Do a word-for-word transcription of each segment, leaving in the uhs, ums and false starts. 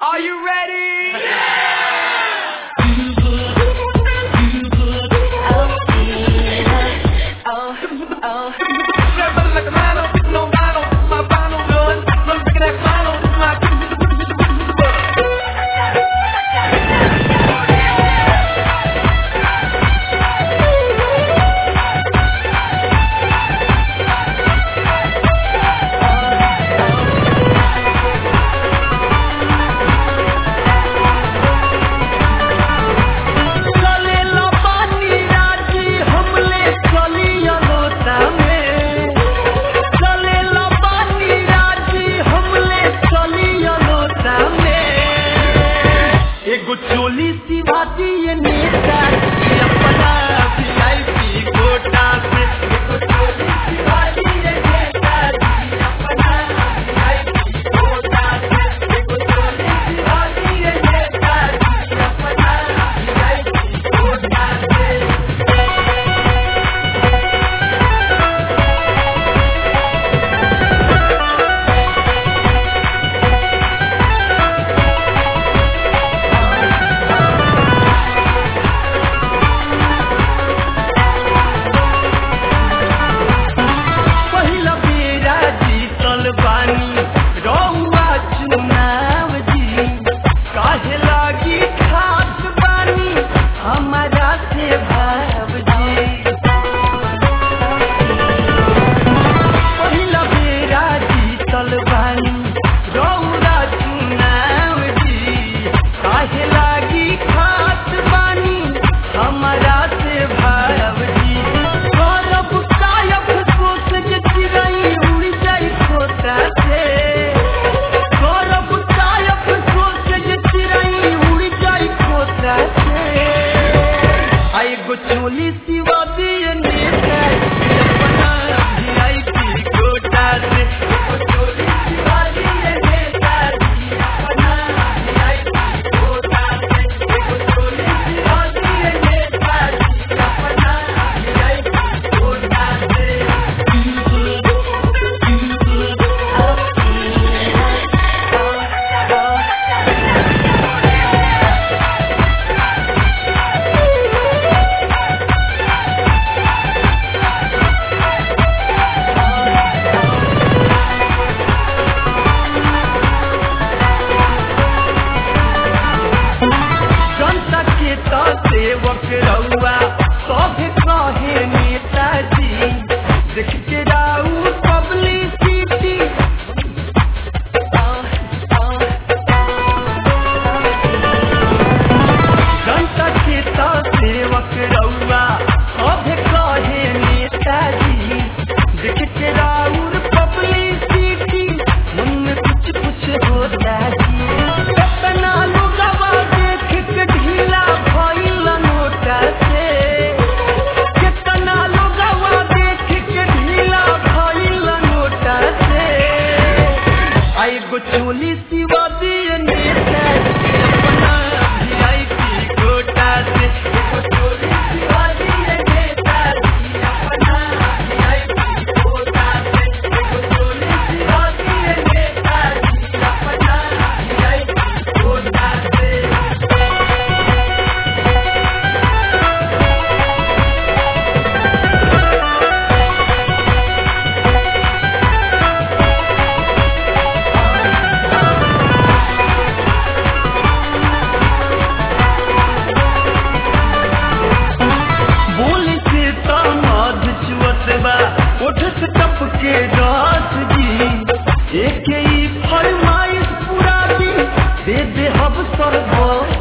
Are you ready? चोली सी बाती ये नेता अपना वीआईपी कोटा से चोली सी बाती ये नेता अपना वीआईपी कोटा से चोली सी बाती ये नेता अपना वीआईपी कोटा से चोली सी बाती ये नेता अपना वीआईपी कोटा से चोली सी बाती ये नेता अपना वीआईपी कोटा से चोली सी बाती ये नेता अपना वीआईपी कोटा से सेवक रउआ सब कहे नेताजी देख के राउ पब्लिसिटी जनता के तो सेवक रउआ सब कहे नेताजी देख के राउ पब्लिसिटी मन में कुछ कुछ होता जी कितना लोगवा देख के ढीला चोली सी बाती ये नेता अपना वीआईपी कोटा से चोली सी बाती ये नेता अपना वीआईपी कोटा से चोली सी बाती ये नेता अपना वीआईपी कोटा से उठ से टप के रात जी एक ही फरमाइश पूरा दिन दे दे हब सरबत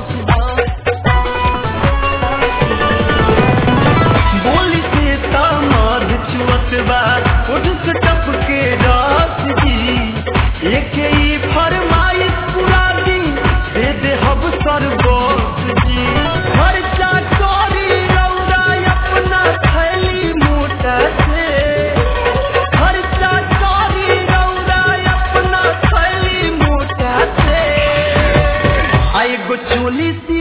बोली से तामद चुवत बा उठ से टप के रात जी एक ही फरमाइश पूरा दिन दे दे हब सरबत जी खर्चा करी रौदा अपना थैली मोटा से चोली सी